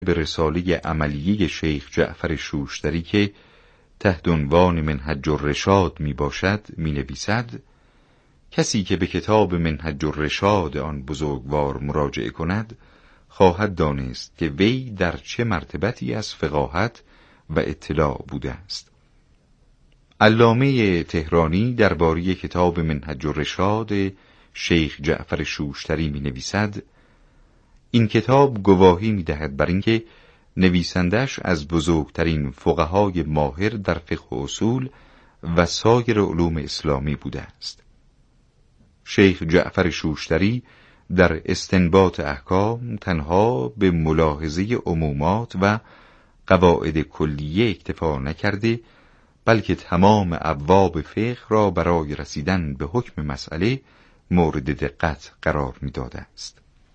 به رساله عملیه شیخ جعفر شوشتری که تحت عنوان منهج الرشاد می باشد می نویسد: کسی که به کتاب منهج الرشاد آن بزرگوار مراجعه کند خواهد دانست که وی در چه مرتبتی از فقاهت و اطلاع بوده است. علامه تهرانی درباره کتاب منهج الرشاد شیخ جعفر شوشتری می نویسد: این کتاب گواهی می دهد بر اینکه نویسندش از بزرگترین فقهای ماهر در فقه و اصول و سایر علوم اسلامی بوده است. شیخ جعفر شوشتری در استنباط احکام تنها به ملاحظه عمومات و قواعد کلیه اکتفا نکرده، بلکه تمام ابواب فقه را برای رسیدن به حکم مسئله مورد دقت قرار می داده است.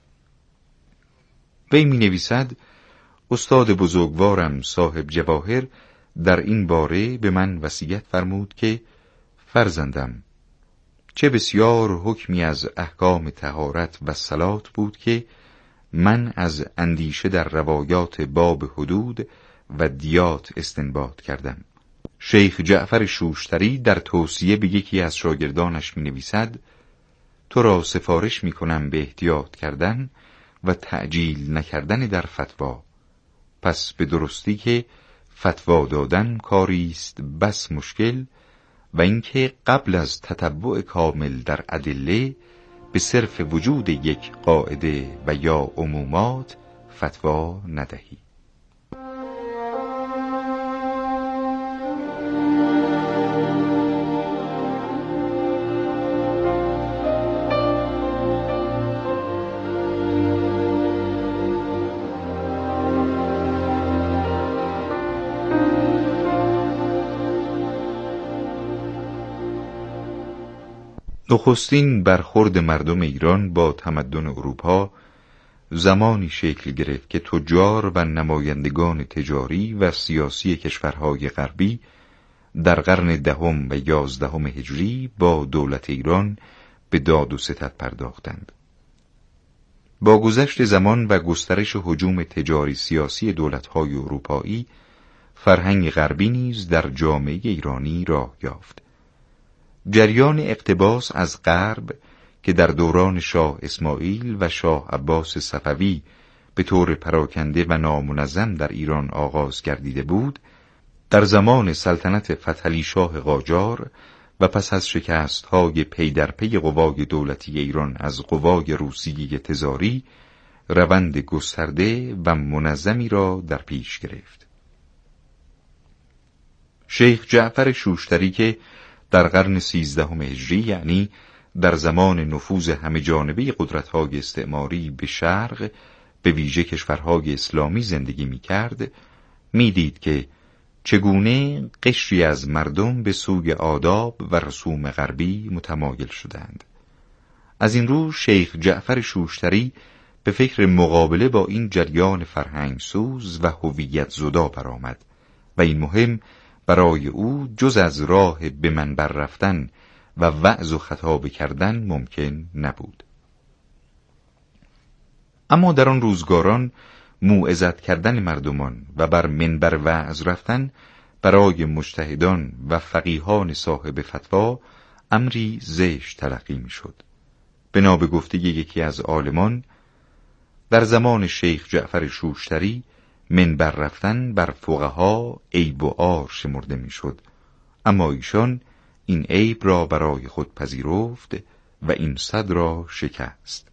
وی می نویسد: استاد بزرگوارم صاحب جواهر در این باره به من وصیت فرمود که فرزندم، چه بسیار حکمی از احکام طهارت و صلات بود که من از اندیشه در روایات باب حدود و دیات استنباط کردم. شیخ جعفر شوشتری در توصیه به یکی از شاگردانش می نویسد: تو را سفارش می کنم به احتیاط کردن و تعجیل نکردن در فتوا، پس به درستی که فتوا دادن کاری است بس مشکل، و اینکه قبل از تتبع کامل در ادله به صرف وجود یک قاعده و یا عمومات فتوا ندهی. نخستین برخورد مردم ایران با تمدن اروپا زمانی شکل گرفت که تجار و نمایندگان تجاری و سیاسی کشورهای غربی در قرن 10 و 11 هجری با دولت ایران به داد و ستد پرداختند. با گذشت زمان و گسترش هجوم تجاری سیاسی دولت‌های اروپایی، فرهنگ غربی نیز در جامعه ایرانی راه یافت. جریان اقتباس از غرب که در دوران شاه اسماعیل و شاه عباس صفوی به طور پراکنده و نامنظم در ایران آغاز گردیده بود، در زمان سلطنت فتحعلی شاه قاجار و پس از شکست‌های پی در پی قوای دولتی ایران از قوای روسیه تزاری روند گسترده و منظمی را در پیش گرفت. شیخ جعفر شوشتری که در قرن 13 هجری، یعنی در زمان نفوذ همه جانبه قدرت‌های استعماری به شرق، به ویژه کشورهای اسلامی زندگی می‌کرد، می‌دید که چگونه قشری از مردم به سوی آداب و رسوم غربی متمایل شدند. از این رو شیخ جعفر شوشتری به فکر مقابله با این جریان فرهنگ سوز و هویت زدا برآمد و این مهم برای او جز از راه به منبر رفتن و وعظ و خطاب کردن ممکن نبود. اما در آن روزگاران موعظت کردن مردمان و بر منبر وعظ رفتن برای مجتهدان و فقیهان صاحب فتوا امری زشت تلقی می شد. بنا به گفته یکی از عالمان، در زمان شیخ جعفر شوشتری منبر رفتن بر فقها عیب و عار شمرده می شد، اما ایشان این عیب را برای خود پذیرفت و این صد را شکست.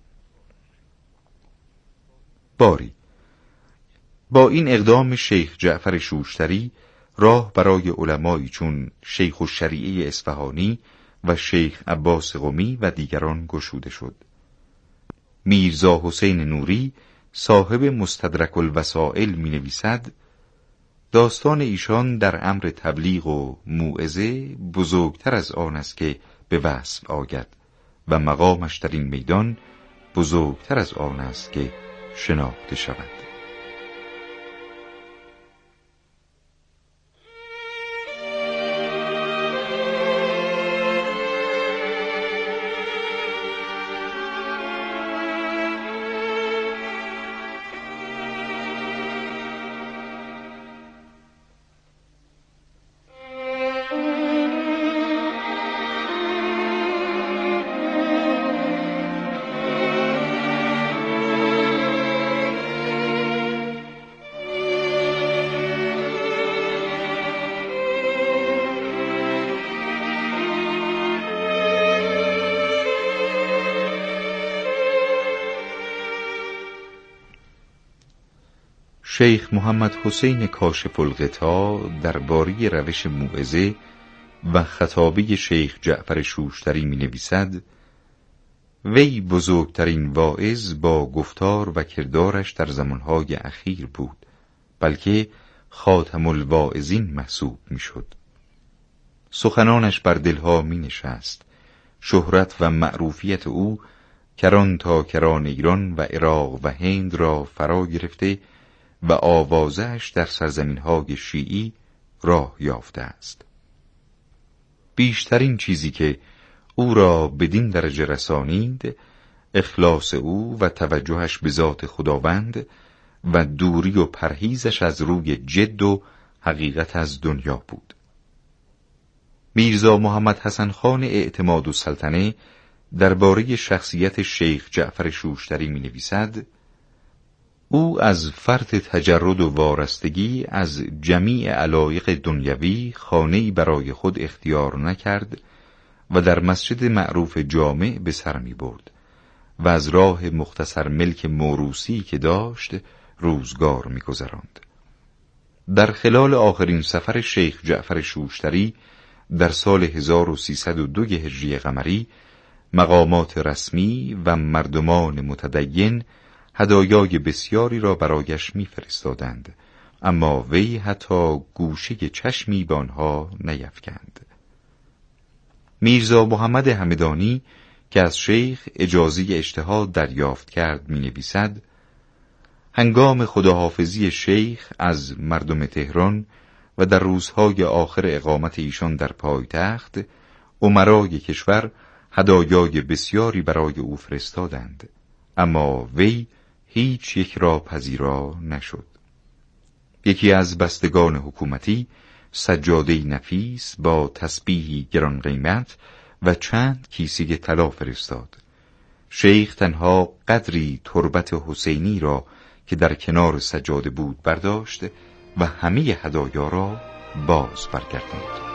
باری با این اقدام شیخ جعفر شوشتری راه برای علمایی چون شیخ الشریعه اصفهانی و شیخ عباس قمی و دیگران گشوده شد. میرزا حسین نوری صاحب مستدرک الوسائل می نویسد: داستان ایشان در امر تبلیغ و موعظه بزرگتر از آن است که به وصف آید و مقامش در این میدان بزرگتر از آن است که شناخته شود. شیخ محمد حسین کاشف الغطا درباره روش موعظه و خطابه شیخ جعفر شوشتری می نویسد: وی بزرگترین واعظ با گفتار و کردارش در زمانهای اخیر بود، بلکه خاتم الواعظین محسوب می شد. سخنانش بر دلها می نشست. شهرت و معروفیت او کران تا کران ایران و عراق و هند را فرا گرفته و آوازش در سرزمین‌های شیعی راه یافته است. بیشترین چیزی که او را بدین درجه رسانید اخلاص او و توجهش به ذات خداوند و دوری و پرهیزش از روی جد و حقیقت از دنیا بود. میرزا محمد حسن خان اعتمادالسلطنه درباره شخصیت شیخ جعفر شوشتری می نویسد: او از فرط تجرد و وارستگی از جمیع علایق دنیوی خانه‌ای برای خود اختیار نکرد و در مسجد معروف جامع به سر می برد و از راه مختصر ملک موروثی که داشت روزگار می گذراند. در خلال آخرین سفر شیخ جعفر شوشتری در سال 1302 هجری قمری مقامات رسمی و مردمان متدین هدایای بسیاری را برایش می‌فرستادند، اما وی حتی گوشه چشمی به آنها نیفکند. میرزا محمد همدانی که از شیخ اجازه اجتهاد دریافت کرد می‌نویسد: هنگام خداحافظی شیخ از مردم تهران و در روزهای آخر اقامت ایشان در پایتخت، امرای کشور هدایای بسیاری برای او فرستادند، اما وی هیچ یک را پذیرا نشد. یکی از بستگان حکومتی سجاده نفیس با تسبیحی گران قیمت و چند کیسه طلا فرستاد. شیخ تنها قدری تربت حسینی را که در کنار سجاده بود برداشت و همه هدایا را باز برگرداند.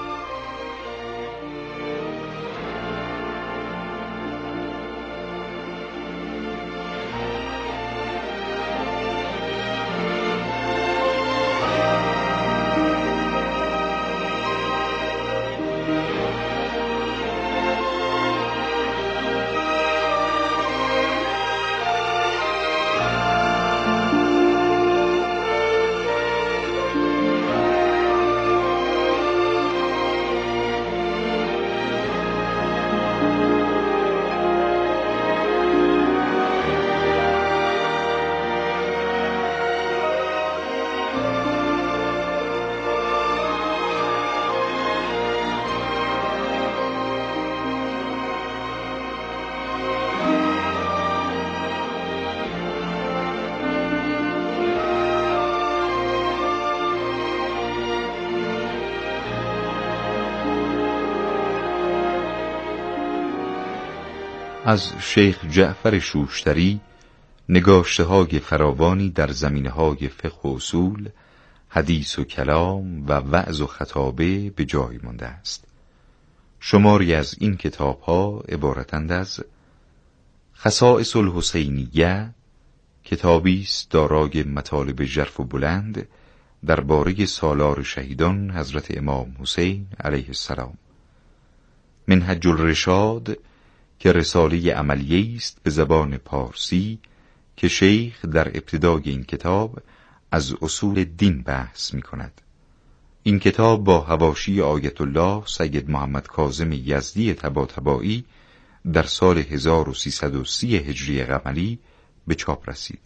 از شیخ جعفر شوشتری نگاشته‌های فراوانی در زمینه‌های فقه و اصول، حدیث و کلام و وعظ و خطابه به جای مانده است. شماری از این کتاب‌ها عبارتند از خصائص الحسینیه، کتابی است دارای مطالب ژرف و بلند درباره سالار شهیدان حضرت امام حسین علیه السلام. منهج الرشاد که رساله عملیه است به زبان پارسی که شیخ در ابتدای این کتاب از اصول دین بحث می کند. این کتاب با حواشی آیت الله سید محمد کاظم یزدی طباطبایی در سال 1330 هجری قمری به چاپ رسید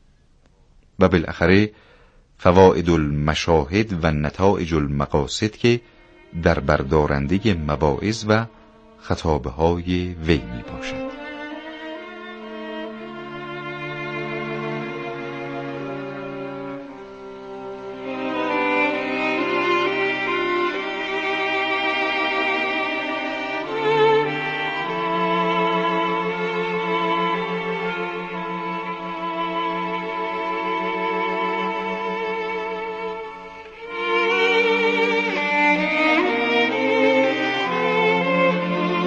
و بالاخره فوائد المشاهد و نتائج المقاصد که در بردارنده مواعظ و خطابه های وی می باشد.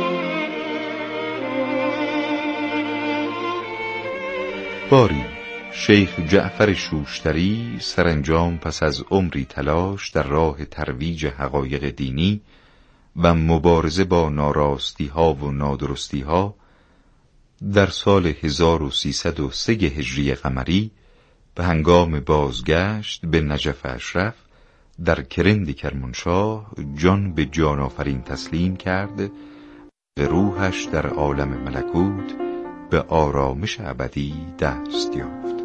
باری شیخ جعفر شوشتری سرانجام پس از عمری تلاش در راه ترویج حقایق دینی و مبارزه با ناراستی ها و نادرستی ها در سال 1303 هجری قمری به هنگام بازگشت به نجف اشرف در کرند کرمانشاه جان به جان آفرین تسلیم کرد و روحش در عالم ملکوت به آرامش ابدی دست یافت.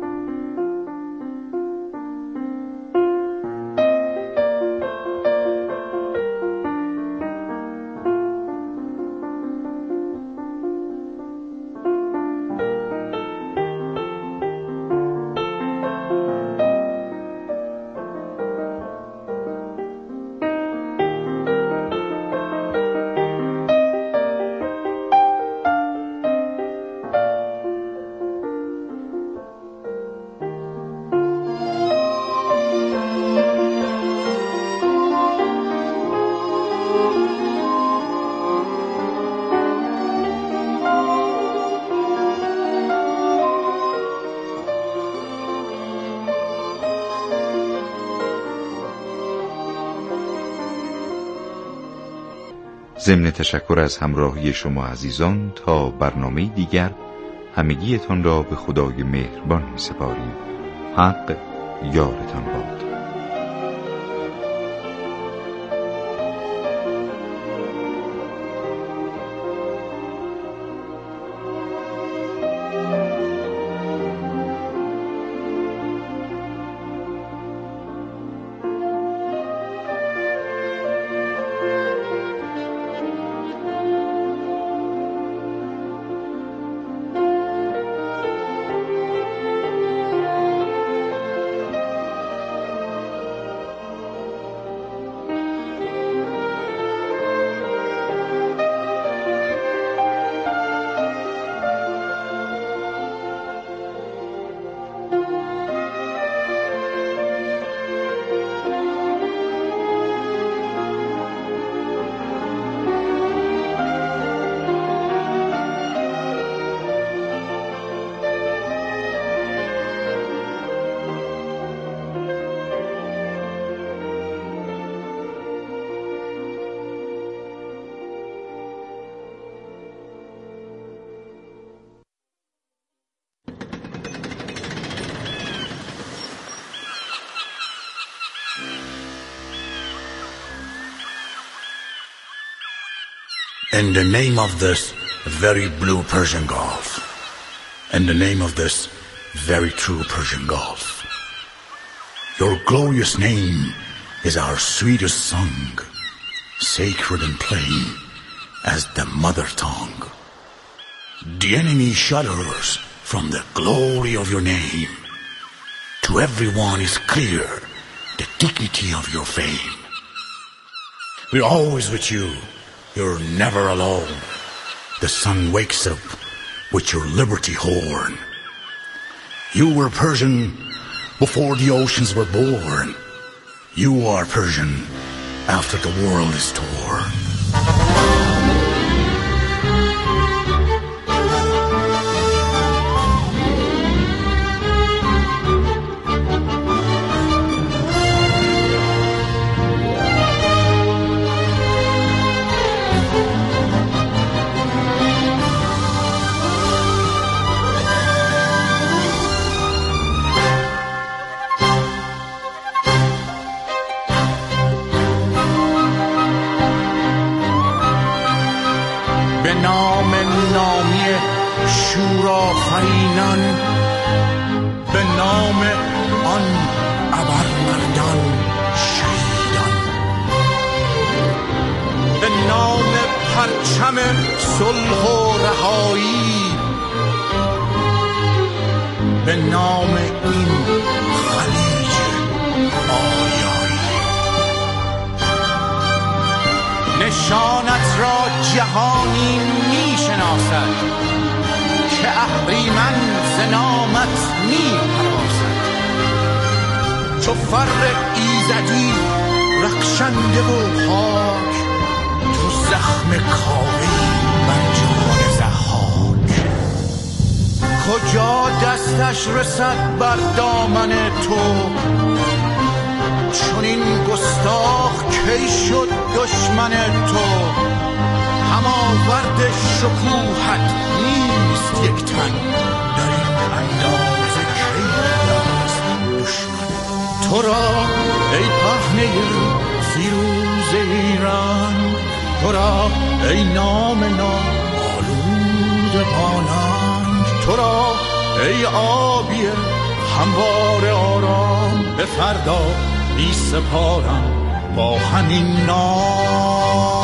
ضمن تشکر از همراهی شما عزیزان تا برنامه دیگر همگیتان را به خدای مهربان می سپاریم. حق یارتان باد. In the name of this very blue Persian Gulf, in the name of this very true Persian Gulf, your glorious name is our sweetest song, sacred and plain as the mother tongue. The enemy shudders from the glory of your name. To everyone is clear the dignity of your fame. We're always with you. You're never alone. The sun wakes up with your liberty horn. You were Persian before the oceans were born. You are Persian after the world is torn. به نام نامی شورآفرینان، به نام آن ابرمردان شهیدان، به نام پرچم صلح و رهایی، به نام این خلیج آریایی. نشانت را جهانی می شناسد که اهریمن ز نامت می هراسد. چو فر ایزدی رخشنده و پاک، تو زخم کاوه‌ای بر جان ضحاک. کجا دستش رسد بر دامن تو؟ چون این گستاخ کی شد دشمن تو؟ هماورد شکوهت نیست یک تن، در این اندازه کی دست دشمن؟ تو را ای پهنه فیروز ایران، تو را ای نام آلود بانان، تو را ای آبی هموار آرام، به فردا می سپارم با همین نام.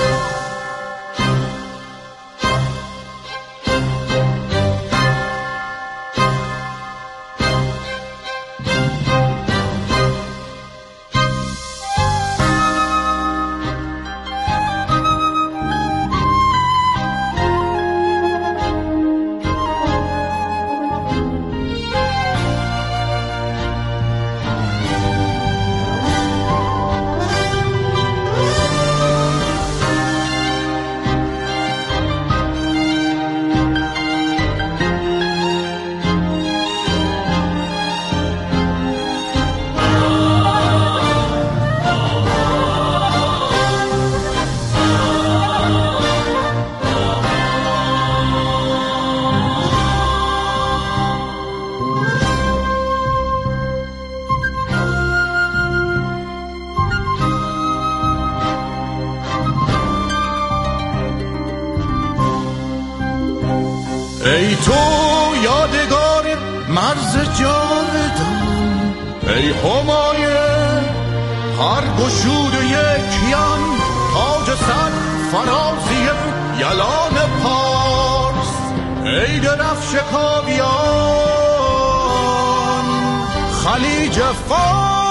ای تو یادگار مرز جاودان، ای همایون هر گشود یکیان، تاج سر فرازی یلان پارس، ای درفش کاویان خلیج فارس.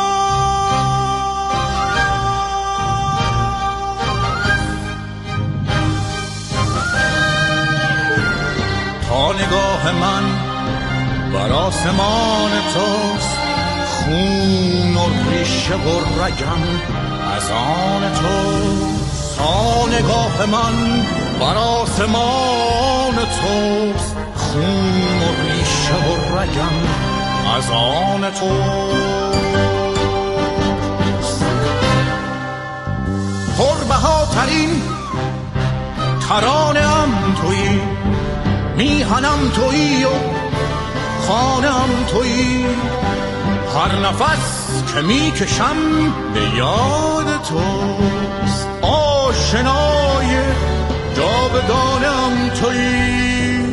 تا نگاه من بر آسمان توست، خون و ریشه و رگم از آن توست. تا نگاه من بر آسمان توست، خون و ریشه و رگم از آن توست. پربهاترین ترانه‌ام تویی، میهنم تویی و خانم تویی، هر نفس که میکشم به یاد توست. آشنای جاودانم تویی.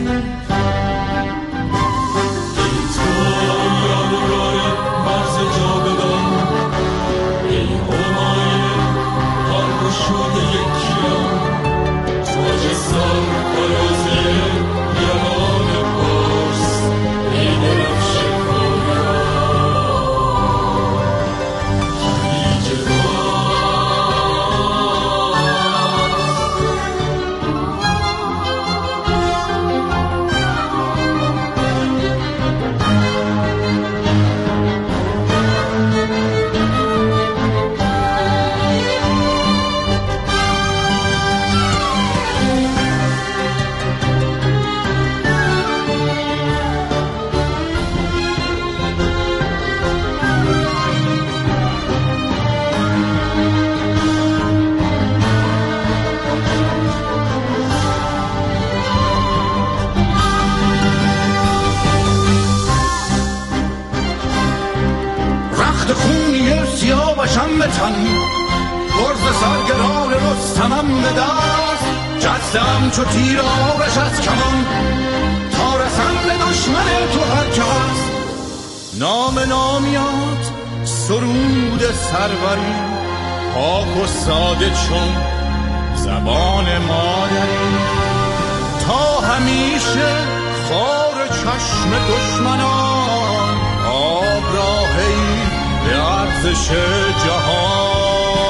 سیاوشم به تن، گرز سرگران رستمم به دست، جستم چو تیر آبش از کمان، تا رسم به دشمن تو هر که هست. نام نامیات سرود سروری، پاک و ساده چون زبان مادری، تا همیشه خار چشم دشمنان، آب راهی به ارزش جهان.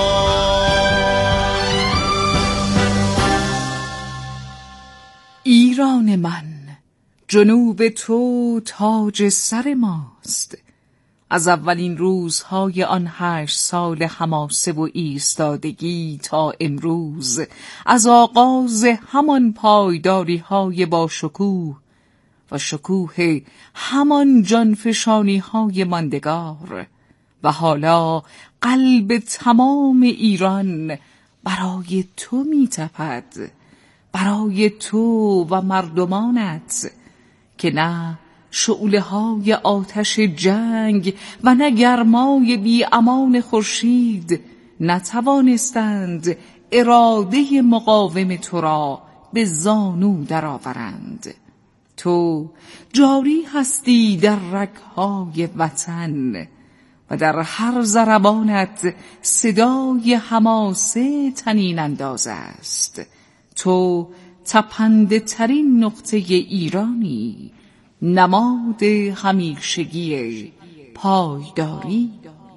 ایران من، جنوب تو تاج سر ماست. از اولین روزهای آن 8 سال حماسه و ایستادگی تا امروز، از آغاز همان پایداری های با شکوه، و شکوه همان جانفشانی های ماندگار. و حالا قلب تمام ایران برای تو می تپد، برای تو و مردمانت، که نه شعله های آتش جنگ و نه گرمای بی امان خورشید نتوانستند اراده مقاوم تو را به زانو درآورند. تو جاری هستی در رگ‌های وطن و در هر ضربانت صدای حماسه طنین انداز است. تو تپنده ترین نقطه ایرانی، نماد همیشگی پایداری.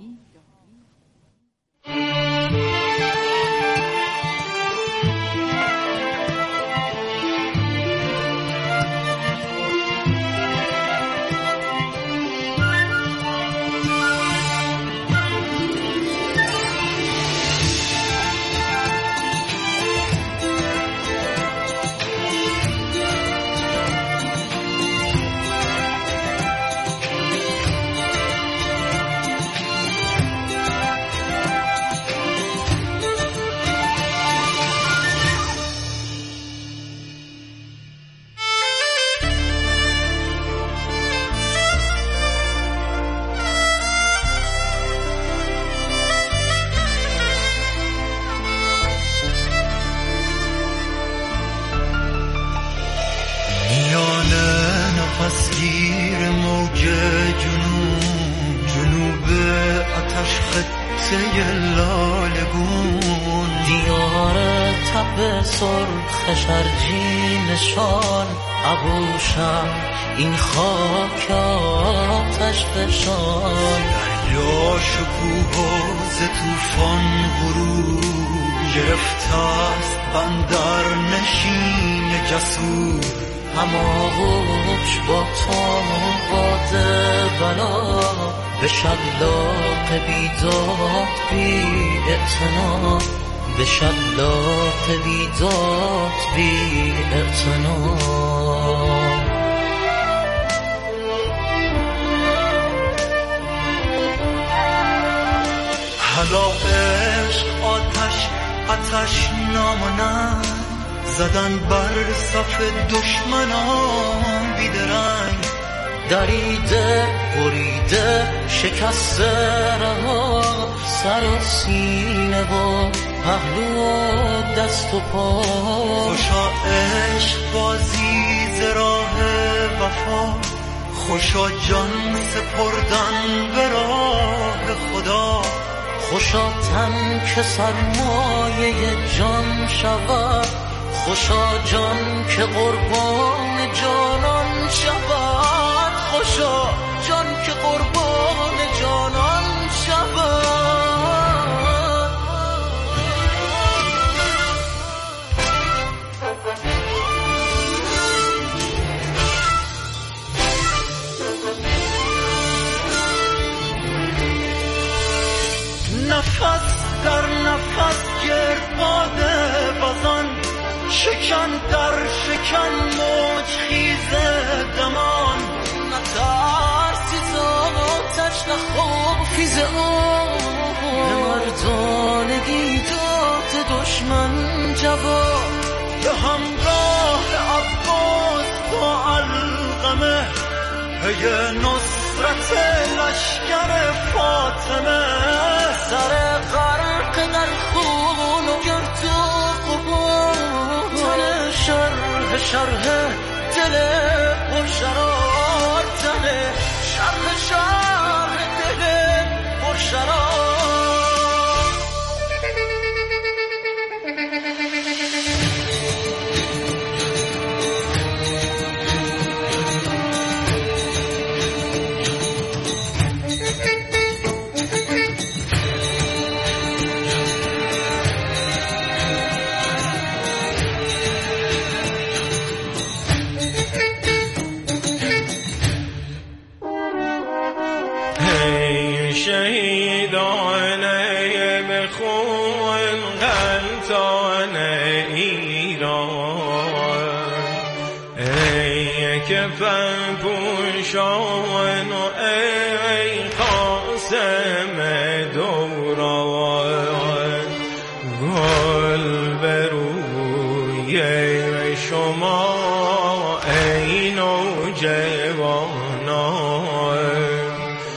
نفسگیر موج جنوب آتش خطه لالگون، دیار تب سرخ شرجی نشان ابوشم، این خاک آتش فشان. دریا شکوه ز طوفان غروب گرفته است بندر نشین جسور. هماغوش با تو باد بلا، به شلاق بیداد بی اعتنا، به شلاق بیداد بی اعتنا. حالا عشق آتش ناماند، زدن بر صف دشمنان بیدرنگ. دریده بریده شکسته رها، سر و سینه و پهلو و دست و پا. خوشا عشق بازی ز راه وفا، خوشا جان سپردن به راه خدا. خوشا تن که سرمایه جان شود، خوشا جان که قربان جانان شود. خوشا جان که قربان جانان شود. نفس در نفس گردباد بزن، شکن در شکن موج خیز دمان. نترسی ز آتش نخافی ز آب، به مردانگی داد دشمن جواب. به همراه عباس با علقمه، پی نصرت لشکر فاطمه. سر غرق در خون و گرد و غبار، تن شرح دل پرشرار، تن شرح دل پرشرار. شهیدانه به خون غلطان ایران، ای که همه دوران گل به روی شما ای نوجوانان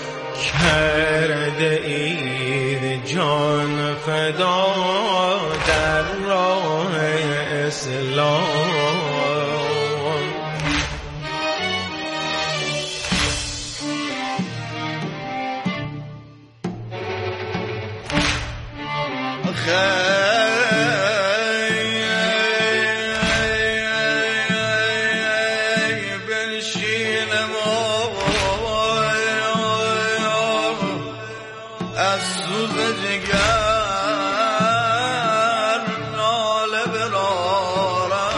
کرده اید جان فدا در راه اسلام. از سوز جگر ناله برارم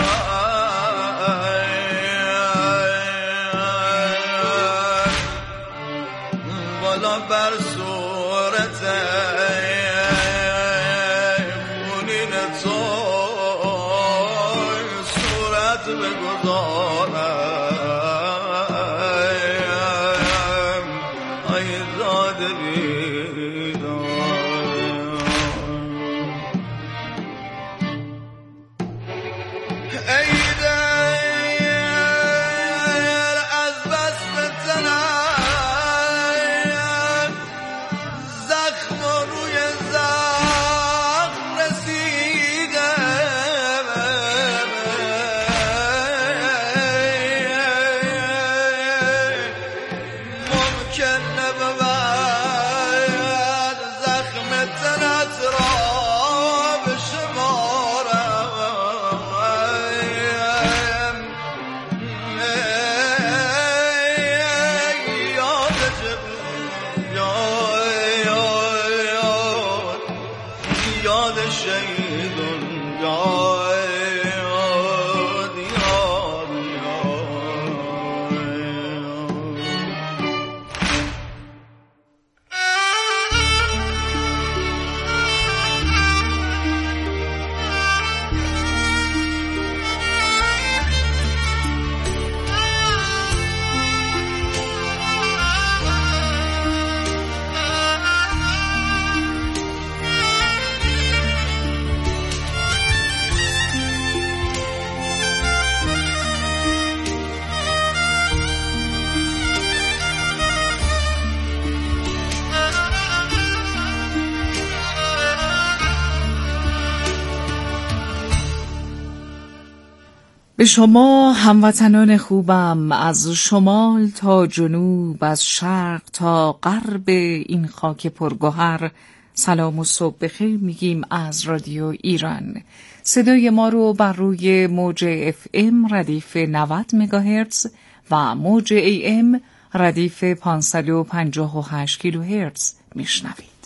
بالا بر صورت خونین تو صورت بگذارم ای زاده یاد شهیدون یاد یاد به شما هموطنان خوبم، از شمال تا جنوب، از شرق تا غرب این خاک پرگوهر، سلام و صبح بخیر میگیم از رادیو ایران. صدای ما رو بر روی موج FM ردیف 90 مگاهرتز و موج AM ردیف 558 کیلوهرتز میشنوید.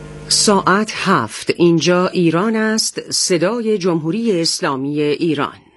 ساعت 7. اینجا ایران است، صدای جمهوری اسلامی ایران.